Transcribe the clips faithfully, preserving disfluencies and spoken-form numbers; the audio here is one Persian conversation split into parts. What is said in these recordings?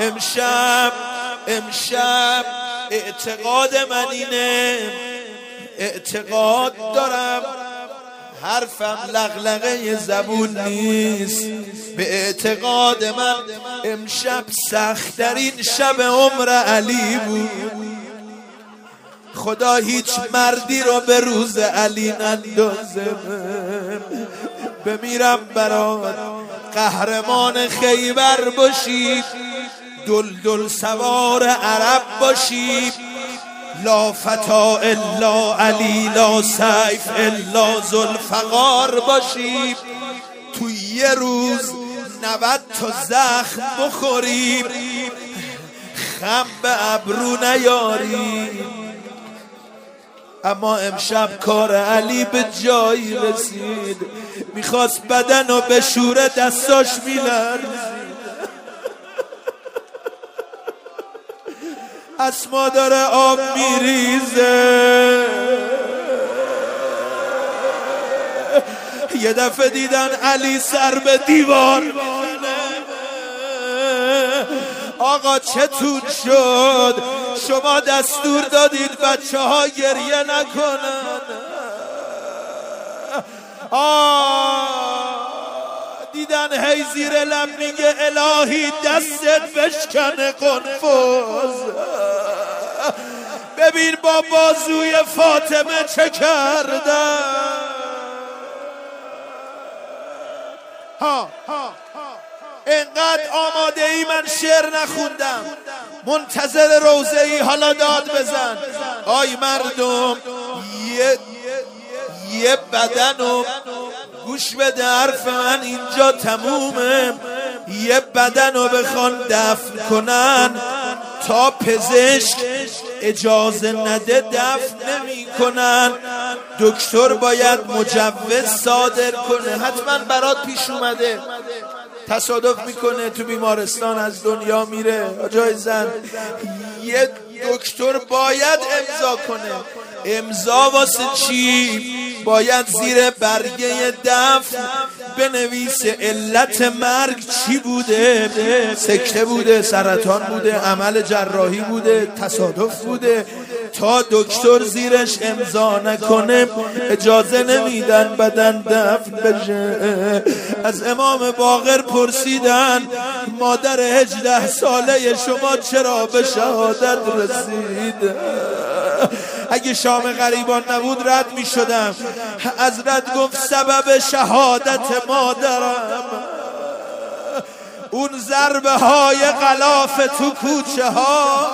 امشب امشب اعتقاد من اینه، اعتقاد دارم حرفم لغلغه زبون نیست، به اعتقاد من امشب سخت‌ترین شب عمر علی بود. خدا هیچ مردی رو به روز علی نندازه. بمیرم برات قهرمان خیبر باشی، دل دل سوار عرب باشی، لا فتا الا علی لا سیف الا ذوالفقار باشی، تو یه روز نود تا زخم بخوری، خم به ابرو نیاری. اما امشب کار علی به جایی رسید، میخواست بدن و به شوره دستاش میلرزید. اسما داره آب میریزه. یه دفعه دیدن علی سر به دیوار میزنه. آقا چطور شد؟ شما دستور دادید بچه ها گریه نکنن. آه دیدن هی زیر لب میگه الهی دستت بشکنه قنفذ. ببین با بازوی فاطمه چه کردن. ها اینقدر آماده ای من شعر نخوندم، منتظر روزه ای حالا داد بزن. آی مردم یه یه بدن و گوش بده حرف من اینجا تمومه. یه بدن رو بخوان دفن کنن تا پزشک اجازه نده دفن نمی کنن. دکتر باید مجوز صادر کنه. حتما برات پیش اومده، تصادف میکنه تو بیمارستان از دنیا میره جای زن، یه دکتر باید امضا کنه. امضا واسه چی؟ باید زیر برگه دفن بنویسه علت مرگ چی بوده. سکته بوده، سرطان بوده، عمل جراحی بوده، تصادف بوده. تا دکتر زیرش امضا نکنه اجازه نمیدن بدن دفن بشه. از امام باقر پرسیدن مادر هجده ساله شما چرا به شهادت رسید؟ اگه شام غریبان نبود رد می شدم. حضرت گفت سبب شهادت مادرم اون ضربه های غلاف تو کوچه ها.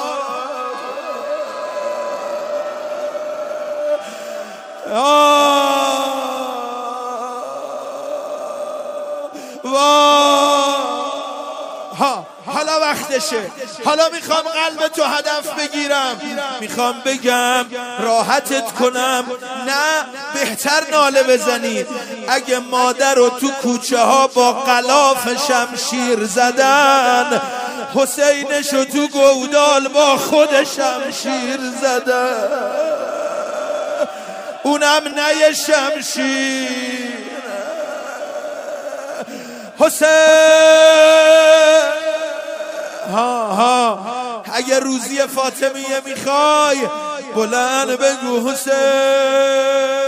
ها حالا وقتشه. حالا میخوام قلب تو هدف بگیرم، میخوام بگم راحتت کنم. نه بهتر ناله بزنی. اگه مادر رو تو کوچه ها با غلاف شمشیر زدن، حسینشو تو گودال با خود شمشیر زدن، اونم نه شمشیر. حسین ها ها اگه روزی فاطمیه میخوای بلند بگو حسین.